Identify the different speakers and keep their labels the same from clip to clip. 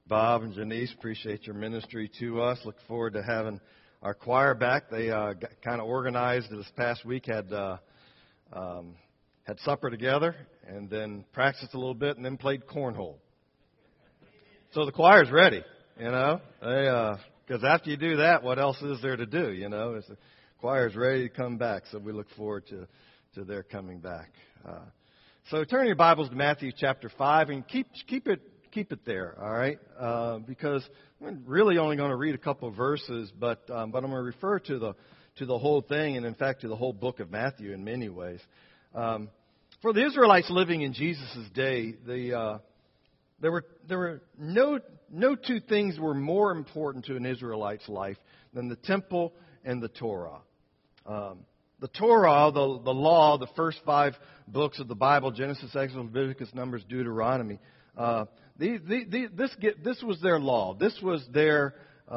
Speaker 1: Bob and Janice. Appreciate your ministry to us. Look forward to having our choir back. They got kind of organized this past week, had supper together, and then practiced a little bit, and then played cornhole. So the choir's ready, you know. Because after you do that, what else is there to do, you know? The choir's ready to come back, so we look forward to their coming back. So turn your Bibles to Matthew chapter 5, and keep it there, all right? Because I'm really only going to read a couple of verses, but I'm going to refer to the whole thing, and in fact to the whole book of Matthew in many ways. For the Israelites living in Jesus' day, there were no two things were more important to an Israelite's life than the temple and the Torah. The Torah, the law, the first 5 books of the Bible, Genesis, Exodus, Leviticus, Numbers, Deuteronomy. This was their law. This was their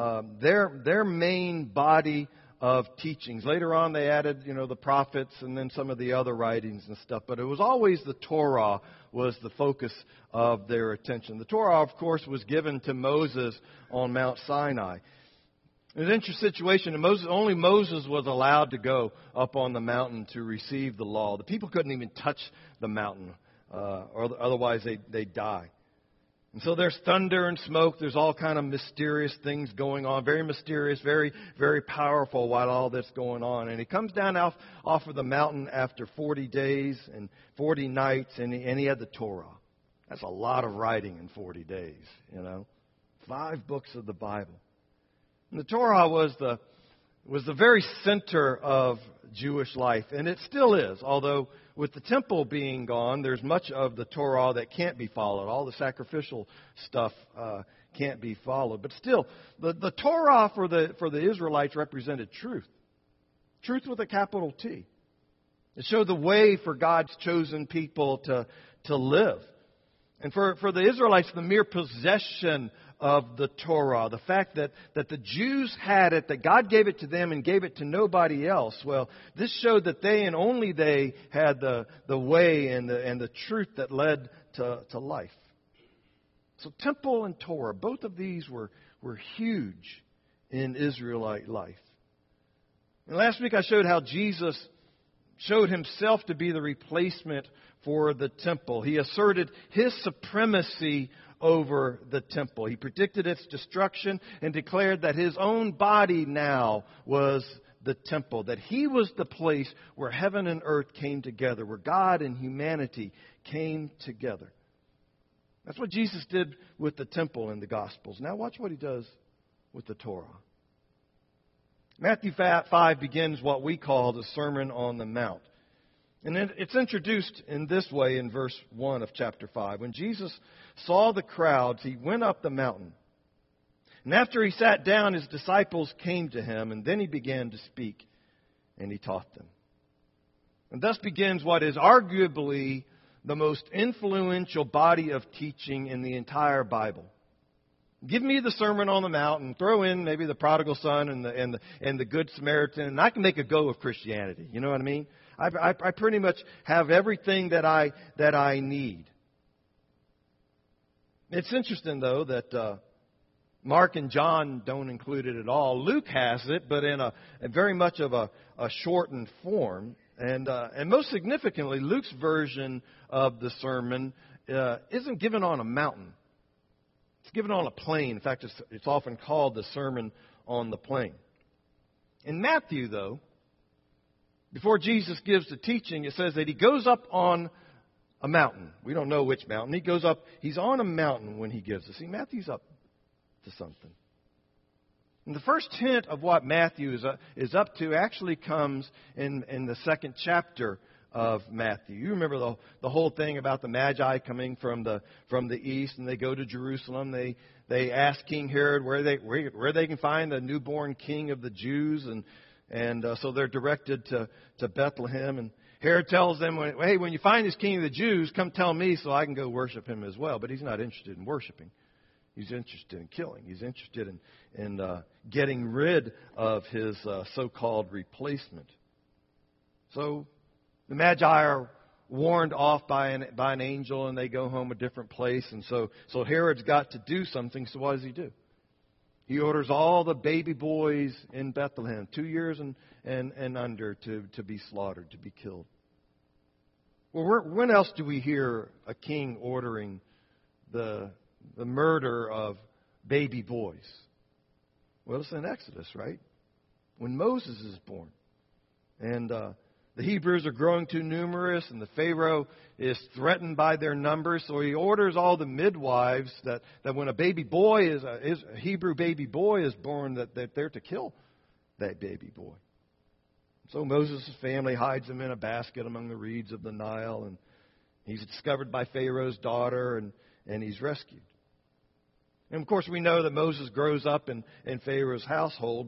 Speaker 1: main body of teachings. Later on, they added, the prophets and then some of the other writings and stuff. But it was always the Torah was the focus of their attention. The Torah, of course, was given to Moses on Mount Sinai. It was an interesting situation. Only Moses was allowed to go up on the mountain to receive the law. The people couldn't even touch the mountain, or otherwise they'd die. And so there's thunder and smoke. There's all kind of mysterious things going on. Very mysterious, very, very powerful while all this going on. And he comes down off of the mountain after 40 days and 40 nights, and he had the Torah. That's a lot of writing in 40 days, 5 books of the Bible. And the Torah was the very center of Jewish life, and it still is. Although with the temple being gone, there's much of the Torah that can't be followed. All the sacrificial stuff can't be followed. But still, the Torah for the Israelites represented truth. Truth with a capital T. It showed the way for God's chosen people to live. And for the Israelites, the mere possession of the Torah, the fact that the Jews had it, that God gave it to them and gave it to nobody else, well, this showed that they and only they had the way and the truth that led to life. So temple and Torah, both of these were huge in Israelite life. And last week I showed how Jesus showed himself to be the replacement for the temple. He asserted his supremacy over the temple. He predicted its destruction and declared that his own body now was the temple, that he was the place where heaven and earth came together, where God and humanity came together. That's what Jesus did with the temple in the Gospels. Now watch what he does with the Torah. Matthew 5 begins what we call the Sermon on the Mount. And it's introduced in this way in verse 1 of chapter 5. When Jesus saw the crowds, he went up the mountain. And after he sat down, his disciples came to him, and then he began to speak, and he taught them. And thus begins what is arguably the most influential body of teaching in the entire Bible. Give me the Sermon on the Mount and throw in maybe the prodigal son and the Good Samaritan, and I can make a go of Christianity. You know what I mean? I pretty much have everything that I need. It's interesting, though, that Mark and John don't include it at all. Luke has it, but in a very much of a shortened form. And most significantly, Luke's version of the sermon isn't given on a mountain. It's given on a plain. In fact, it's often called the Sermon on the Plain. In Matthew, though, before Jesus gives the teaching, it says that he goes up on a mountain. We don't know which mountain. He goes up. He's on a mountain when he gives it. See, Matthew's up to something. And the first hint of what Matthew is up to actually comes in the 2nd chapter of Matthew. You remember the whole thing about the Magi coming from the east, and they go to Jerusalem. They ask King Herod where they can find the newborn king of the Jews, and so they're directed to Bethlehem. And Herod tells them, hey, when you find this king of the Jews, come tell me so I can go worship him as well. But he's not interested in worshiping. He's interested in killing. He's interested in getting rid of his so-called replacement. So the Magi warned off by an angel, and they go home a different place. And so Herod's got to do something. So what does he do? He orders all the baby boys in Bethlehem, 2 years and under, to be slaughtered, to be killed. Well, when else do we hear a king ordering the murder of baby boys? Well, it's in Exodus, right? When Moses is born. And the Hebrews are growing too numerous, and the Pharaoh is threatened by their numbers, so he orders all the midwives that when a baby boy a Hebrew baby boy is born, that they're to kill that baby boy. So Moses' family hides him in a basket among the reeds of the Nile, and he's discovered by Pharaoh's daughter, and he's rescued. And of course, we know that Moses grows up in Pharaoh's household,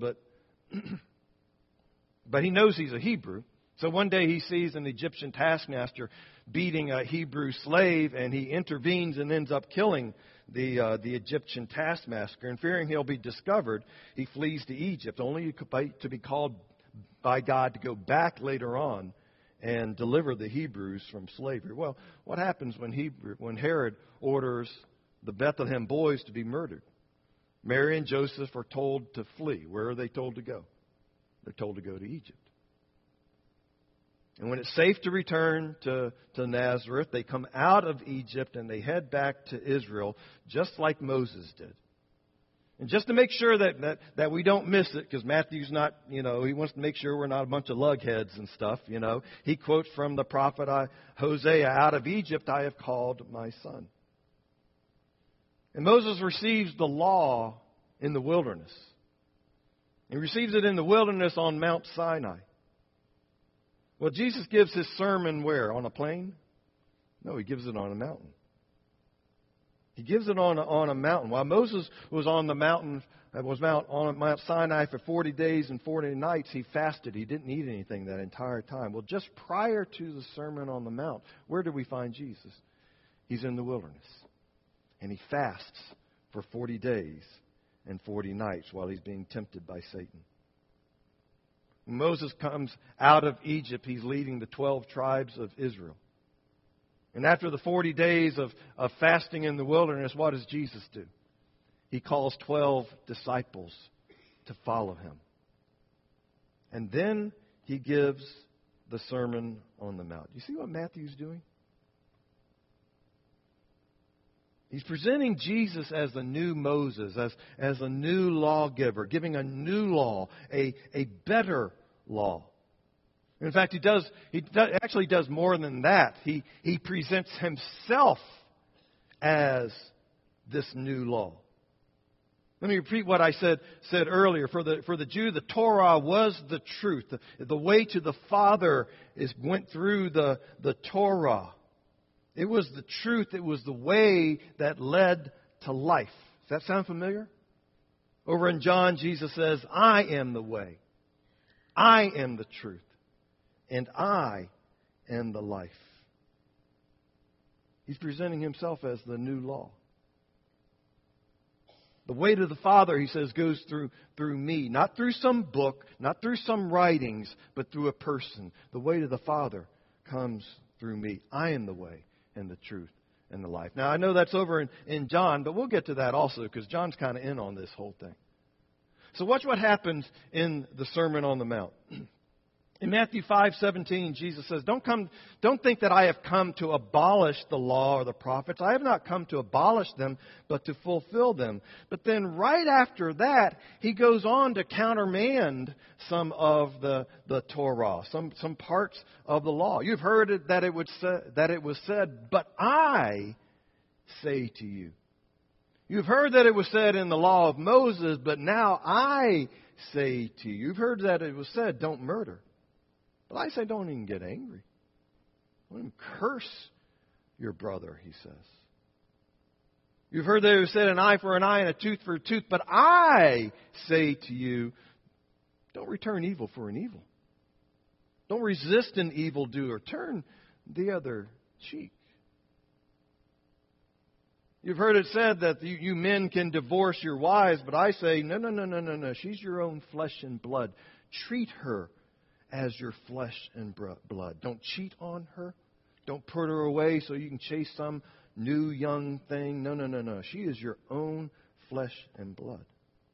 Speaker 1: but he knows he's a Hebrew. So one day he sees an Egyptian taskmaster beating a Hebrew slave, and he intervenes and ends up killing the Egyptian taskmaster. And fearing he'll be discovered, he flees to Egypt, only to be called by God to go back later on and deliver the Hebrews from slavery. Well, what happens when Herod orders the Bethlehem boys to be murdered? Mary and Joseph are told to flee. Where are they told to go? They're told to go to Egypt. And when it's safe to return to Nazareth, they come out of Egypt and they head back to Israel, just like Moses did. And just to make sure that we don't miss it, because Matthew's not, he wants to make sure we're not a bunch of lugheads and stuff, he quotes from the prophet Hosea, "Out of Egypt I have called my son." And Moses receives the law in the wilderness. He receives it in the wilderness on Mount Sinai. Well, Jesus gives his sermon where? On a plain? No, he gives it on a mountain. He gives it on a mountain. While Moses was on the mountain, on Mount Sinai for 40 days and 40 nights, he fasted. He didn't eat anything that entire time. Well, just prior to the Sermon on the Mount, where do we find Jesus? He's in the wilderness. And he fasts for 40 days and 40 nights while he's being tempted by Satan. When Moses comes out of Egypt, he's leading the 12 tribes of Israel. And after the 40 days of fasting in the wilderness, what does Jesus do? He calls 12 disciples to follow him. And then he gives the Sermon on the Mount. You see what Matthew's doing? He's presenting Jesus as the new Moses, as a new lawgiver, giving a new law, a better law. In fact, he actually does more than that. He presents himself as this new law. Let me repeat what I said earlier. For the Jew, the Torah was the truth. The way to the Father went through the Torah. It was the truth. It was the way that led to life. Does that sound familiar? Over in John, Jesus says, "I am the way. I am the truth. And I am the life." He's presenting himself as the new law. The way to the Father, he says, goes through me. Not through some book, not through some writings, but through a person. The way to the Father comes through me. I am the way and the truth and the life. Now, I know that's over in John, but we'll get to that also, because John's kind of in on this whole thing. So watch what happens in the Sermon on the Mount. In Matthew 5:17, Jesus says, Don't think that I have come to abolish the law or the prophets. I have not come to abolish them, but to fulfill them. But then right after that, he goes on to countermand some of the Torah, some parts of the law. You've heard that it was said, but I say to you. You've heard that it was said in the law of Moses, but now I say to you. You've heard that it was said, don't murder. But I say, don't even get angry. Don't even curse your brother, he says. You've heard that it was said, an eye for an eye and a tooth for a tooth. But I say to you, don't return evil for an evil. Don't resist an evildoer. Turn the other cheek. You've heard it said that you men can divorce your wives, but I say, no. She's your own flesh and blood. Treat her as your flesh and blood. Don't cheat on her. Don't put her away so you can chase some new young thing. No, no, no, no. She is your own flesh and blood.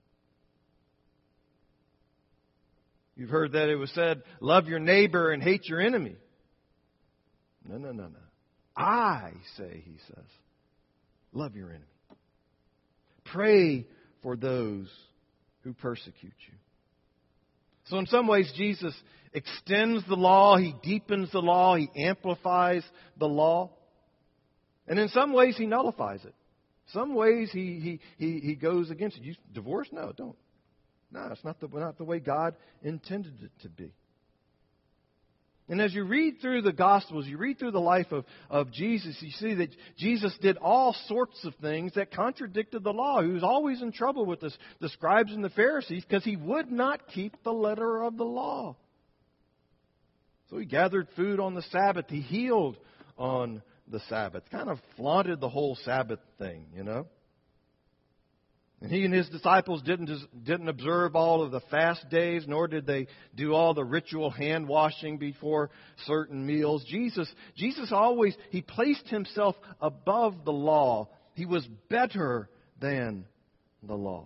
Speaker 1: You've heard that it was said, love your neighbor and hate your enemy. No, no, no, no. I say, he says, love your enemy. Pray for those who persecute you. So in some ways, Jesus extends the law. He deepens the law. He amplifies the law. And in some ways, he nullifies it. Some ways, he goes against it. You divorce? No, don't. No, it's not the way God intended it to be. And as you read through the Gospels, you read through the life of Jesus, you see that Jesus did all sorts of things that contradicted the law. He was always in trouble with the scribes and the Pharisees because he would not keep the letter of the law. So he gathered food on the Sabbath. He healed on the Sabbath. Kind of flaunted the whole Sabbath thing, you know. And he and his disciples didn't observe all of the fast days, nor did they do all the ritual hand washing before certain meals. Jesus always, he placed himself above the law. He was better than the law.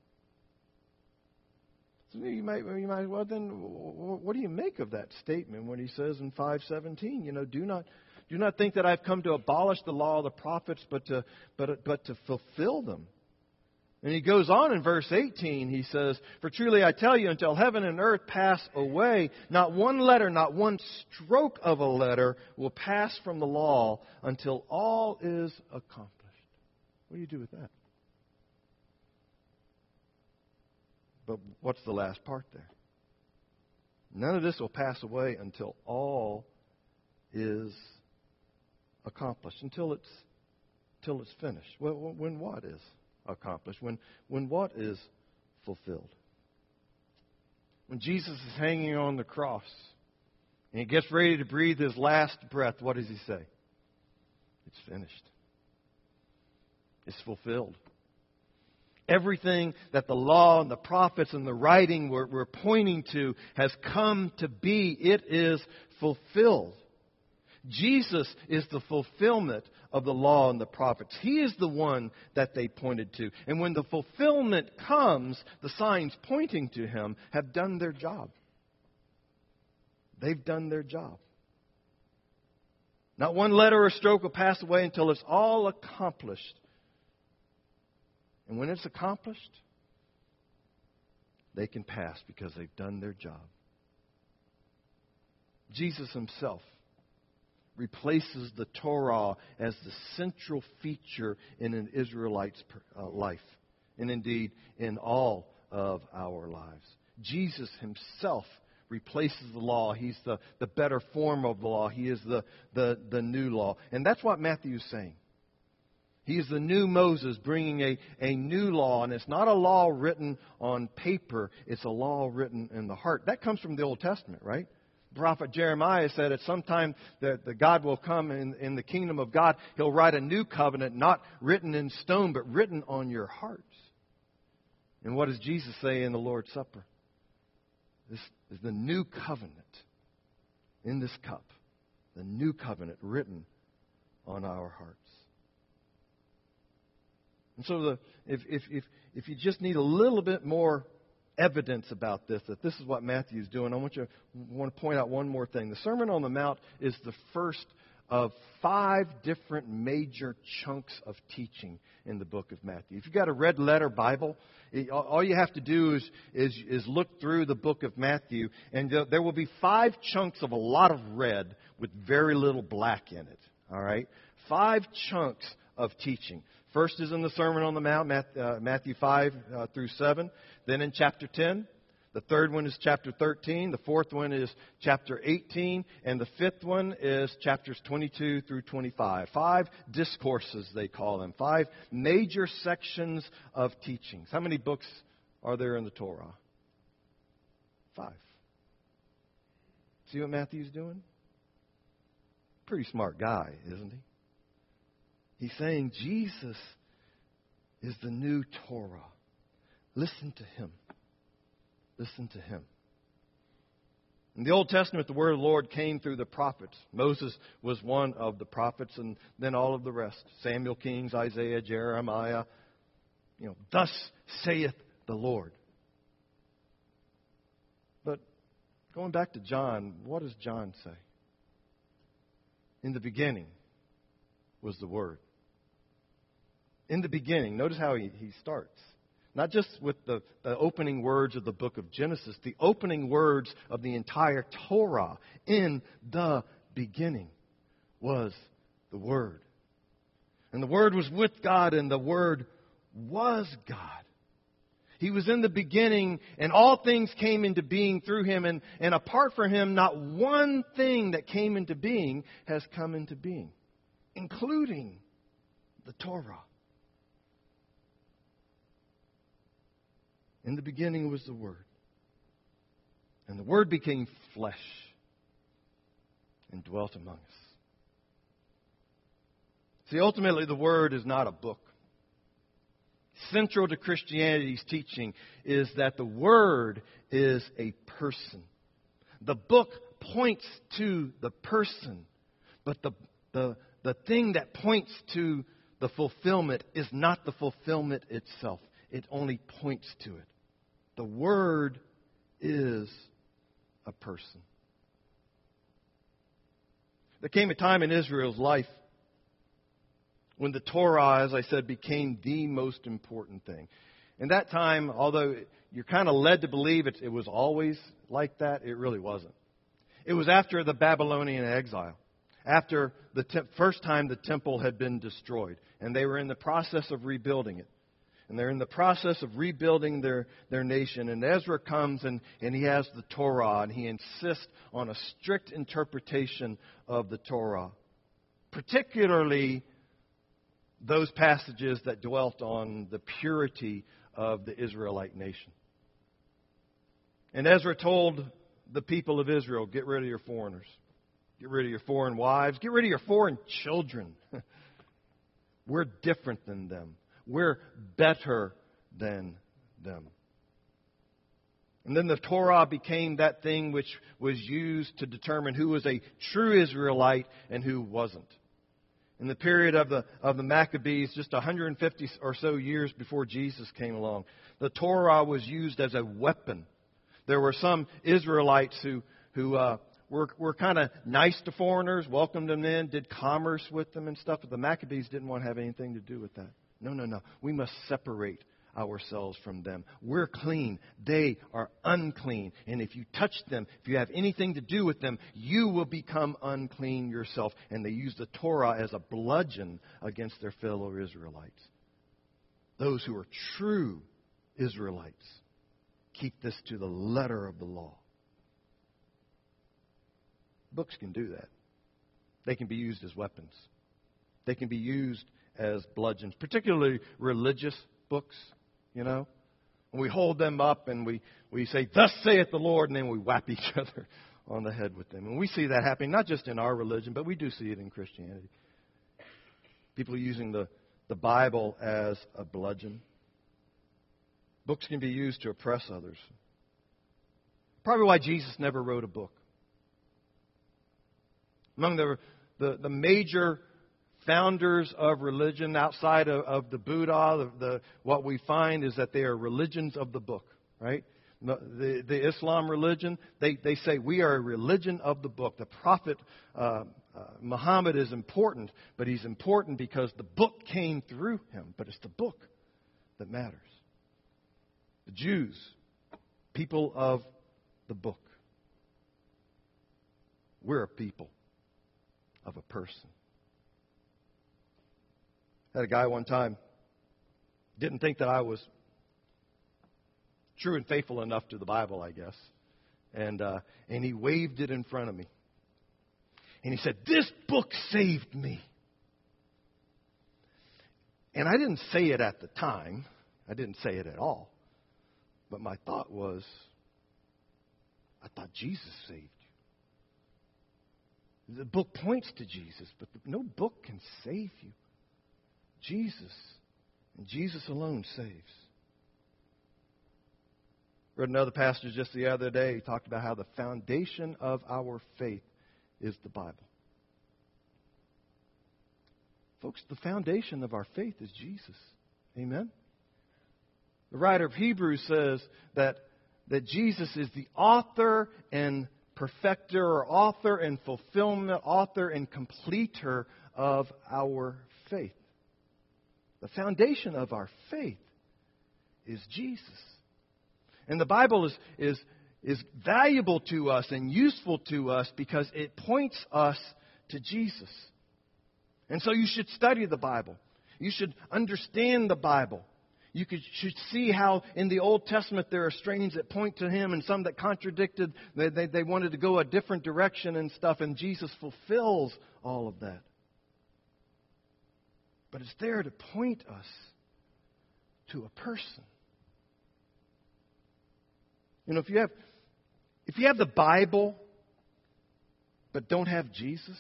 Speaker 1: So you might well then, what do you make of that statement when he says in 5:17, you know, do not think that I've come to abolish the law of the prophets, but to fulfill them. And he goes on in verse 18, he says, for truly I tell you, until heaven and earth pass away, not one letter, not one stroke of a letter will pass from the law until all is accomplished. What do you do with that? But what's the last part there? None of this will pass away until all is accomplished, until it's finished. Well, when what is accomplished? When what is fulfilled? When Jesus is hanging on the cross and he gets ready to breathe his last breath, what does he say? It's finished. It's fulfilled. Everything that the law and the prophets and the writing were pointing to has come to be. It is fulfilled. Jesus is the fulfillment of the law and the prophets. He is the one that they pointed to. And when the fulfillment comes, the signs pointing to him have done their job. They've done their job. Not one letter or stroke will pass away until it's all accomplished. And when it's accomplished, they can pass because they've done their job. Jesus himself replaces the Torah as the central feature in an Israelite's life, and indeed in all of our lives. Jesus himself replaces the law. He's the better form of the law. He is the new law. And that's what Matthew is saying. He is the new Moses bringing a new law, and it's not a law written on paper. It's a law written in the heart. That comes from the Old Testament, right? Prophet Jeremiah said at some time that the God will come in the kingdom of God. He'll write a new covenant, not written in stone, but written on your hearts. And what does Jesus say in the Lord's Supper? This is the new covenant in this cup. The new covenant written on our hearts. And so if you just need a little bit more evidence about this, that this is what Matthew's doing, I want to point out one more thing. The Sermon on the Mount is the first of 5 different major chunks of teaching in the book of Matthew. If you've got a red letter Bible, all you have to do is look through the book of Matthew, and there will be 5 chunks of a lot of red with very little black in it. All right? 5 chunks of teaching. First is in the Sermon on the Mount, Matthew 5 through 7. Then in chapter 10. The third one is chapter 13. The fourth one is chapter 18. And the fifth one is chapters 22 through 25. 5 discourses, they call them. 5 major sections of teachings. How many books are there in the Torah? 5. See what Matthew's doing? Pretty smart guy, isn't he? He's saying Jesus is the new Torah. Listen to him. Listen to him. In the Old Testament, the word of the Lord came through the prophets. Moses was one of the prophets, and then all of the rest. Samuel, Kings, Isaiah, Jeremiah. Thus saith the Lord. But going back to John, what does John say? In the beginning was the Word. In the beginning, notice how he starts. Not just with the opening words of the book of Genesis, the opening words of the entire Torah. In the beginning was the Word. And the Word was with God, and the Word was God. He was in the beginning, and all things came into being through Him. And apart from Him, not one thing that came into being has come into being, including the Torah. In the beginning was the Word. And the Word became flesh and dwelt among us. See, ultimately, the Word is not a book. Central to Christianity's teaching is that the Word is a person. The book points to the person, but the thing that points to the fulfillment is not the fulfillment itself. It only points to it. The Word is a person. There came a time in Israel's life when the Torah, as I said, became the most important thing. And that time, although you're kind of led to believe it was always like that, it really wasn't. It was after the Babylonian exile, after the first time the temple had been destroyed, and they were in the process of rebuilding it. And they're in the process of rebuilding their nation. And Ezra comes and he has the Torah, and he insists on a strict interpretation of the Torah, particularly those passages that dwelt on the purity of the Israelite nation. And Ezra told the people of Israel, get rid of your foreigners. Get rid of your foreign wives. Get rid of your foreign children. We're different than them. We're better than them. And then the Torah became that thing which was used to determine who was a true Israelite and who wasn't. In the period of the Maccabees, just 150 or so years before Jesus came along, the Torah was used as a weapon. There were some Israelites who were kind of nice to foreigners, welcomed them in, did commerce with them and stuff, but the Maccabees didn't want to have anything to do with that. No. We must separate ourselves from them. We're clean. They are unclean. And if you touch them, if you have anything to do with them, you will become unclean yourself. And they used the Torah as a bludgeon against their fellow Israelites. Those who are true Israelites keep this to the letter of the law. Books can do that. They can be used as weapons. They can be used as bludgeons, particularly religious books, And we hold them up and we say, thus saith the Lord, and then we whap each other on the head with them. And we see that happening not just in our religion, but we do see it in Christianity. People using the Bible as a bludgeon. Books can be used to oppress others. Probably why Jesus never wrote a book. Among the major founders of religion outside of the Buddha, what we find is that they are religions of the book, right? The Islam religion, they say we are a religion of the book. The prophet Muhammad is important, but he's important because the book came through him. But it's the book that matters. The Jews, people of the book. We're a people of a person. I had a guy one time, didn't think that I was true and faithful enough to the Bible, I guess. And he waved it in front of me. And he said, "This book saved me." And I didn't say it at the time. I didn't say it at all. But my thought was, I thought Jesus saved you. The book points to Jesus, but no book can save you. Jesus, and Jesus alone saves. Read another passage just the other day. He talked about how the foundation of our faith is the Bible. Folks, the foundation of our faith is Jesus. Amen? The writer of Hebrews says that Jesus is the author and perfecter, or author and fulfillment, author and completer of our faith. The foundation of our faith is Jesus. And the Bible is valuable to us and useful to us because it points us to Jesus. And so you should study the Bible. You should understand the Bible. You should see how in the Old Testament there are strains that point to Him and some that contradicted. They wanted to go a different direction and stuff, and Jesus fulfills all of that. But it's there to point us to a person. You know, if you have the Bible but don't have Jesus,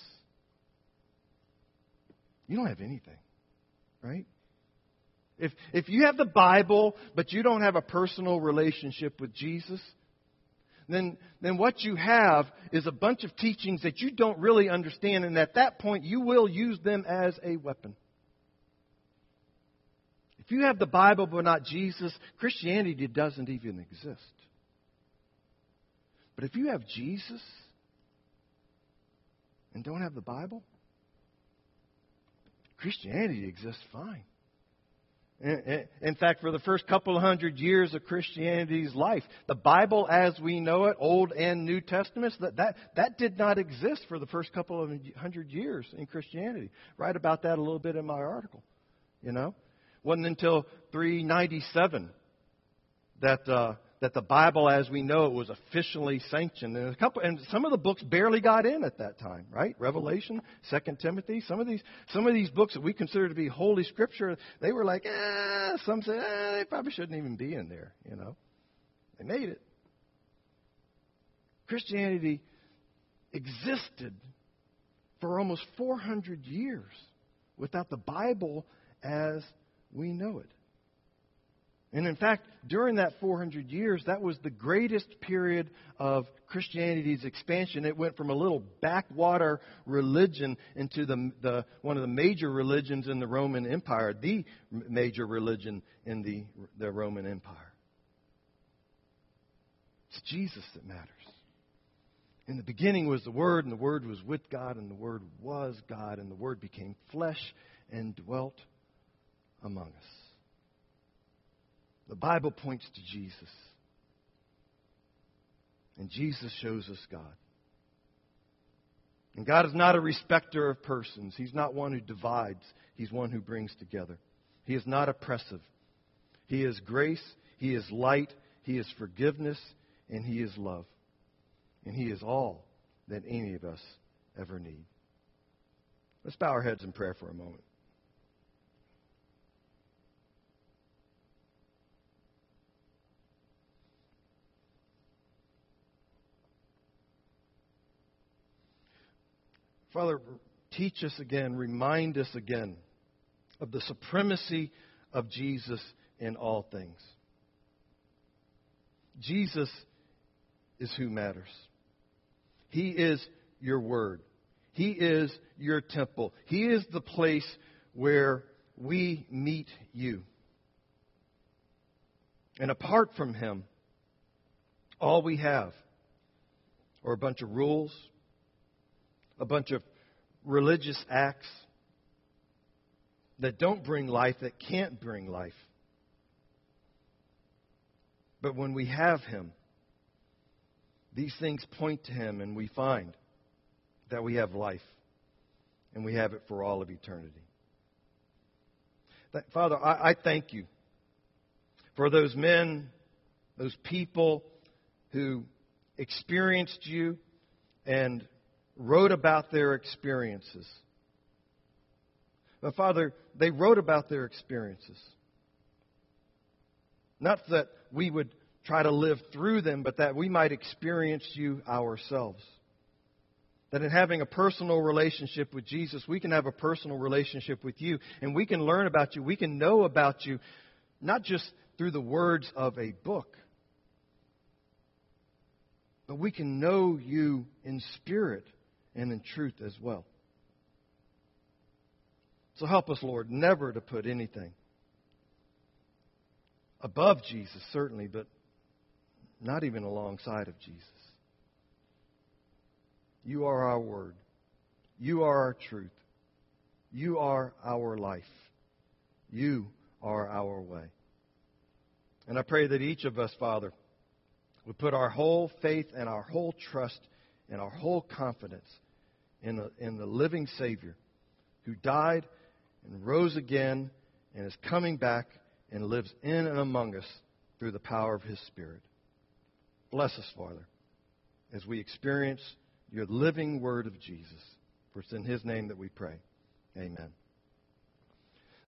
Speaker 1: you don't have anything, right? If you have the Bible but you don't have a personal relationship with Jesus, then what you have is a bunch of teachings that you don't really understand, and at that point you will use them as a weapon. If you have the Bible but not Jesus, Christianity doesn't even exist. But if you have Jesus and don't have the Bible, Christianity exists fine. In fact, for the first couple of 100 years of Christianity's life, the Bible as we know it, Old and New Testaments, that did not exist for the first couple of 100 years in Christianity. Write about that a little bit in my article. You know, wasn't until 397 that the Bible as we know it was officially sanctioned. And some of the books barely got in at that time, right? Revelation, 2 Timothy, some of these books that we consider to be Holy Scripture, they were like, some said, they probably shouldn't even be in there, you know. They made it. Christianity existed for almost 400 years without the Bible as we know it. And in fact, during that 400 years, that was the greatest period of Christianity's expansion. It went from a little backwater religion into the one of the major religions in the Roman Empire, the major religion in the Roman Empire. It's Jesus that matters. In the beginning was the Word, and the Word was with God, and the Word was God, and the Word became flesh and dwelt among us. The Bible points to Jesus. And Jesus shows us God. And God is not a respecter of persons. He's not one who divides. He's one who brings together. He is not oppressive. He is grace. He is light. He is forgiveness. And He is love. And He is all that any of us ever need. Let's bow our heads in prayer for a moment. Father, teach us again, remind us again of the supremacy of Jesus in all things. Jesus is who matters. He is your Word. He is your temple. He is the place where we meet you. And apart from Him, all we have are a bunch of rules, a bunch of religious acts that don't bring life, that can't bring life. But when we have Him, these things point to Him, and we find that we have life, and we have it for all of eternity. Father, I thank You for those men, those people who experienced You and wrote about their experiences. But Father, they wrote about their experiences. Not that we would try to live through them, but that we might experience You ourselves. That in having a personal relationship with Jesus, we can have a personal relationship with You, and we can learn about You. We can know about You, not just through the words of a book, but we can know you in spirit and in truth as well. So help us, Lord, never to put anything above Jesus, certainly, but not even alongside of Jesus. You are our word. You are our truth. You are our life. You are our way. And I pray that each of us, Father, would put our whole faith and our whole trust and our whole confidence in the living Savior who died and rose again and is coming back and lives in and among us through the power of His Spirit. Bless us, Father, as we experience your living word of Jesus. For it's in His name that we pray. Amen.